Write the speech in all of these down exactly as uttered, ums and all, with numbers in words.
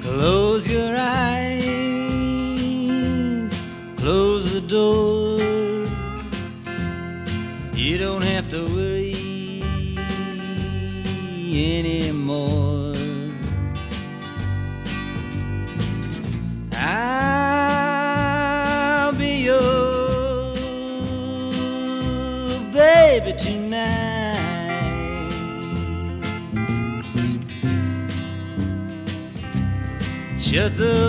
Close your eyes, close the door. You don't have to worry anymore. I'll be your baby tonight. Shut the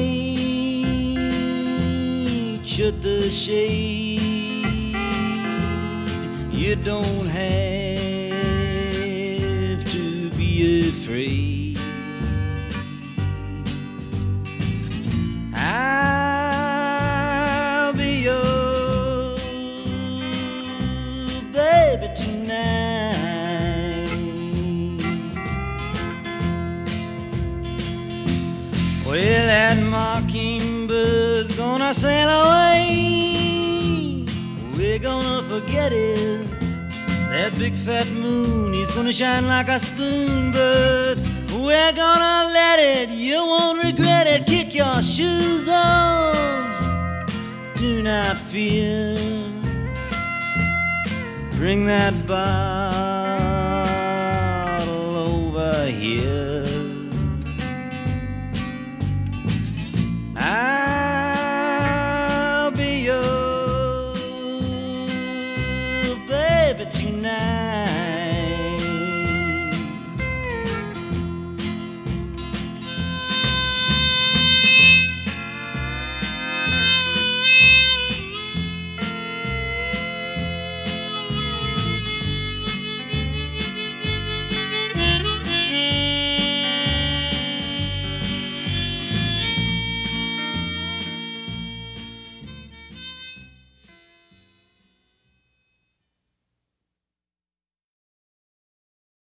light, shut the shade. You don't have to be afraid. I'll be your baby tonight. Well, that mockingbird's gonna sail away. We're gonna forget it. That big fat moon, he's gonna shine like a spoon, but we're gonna let it. You won't regret it. Kick your shoes off. Do not fear. Bring that bar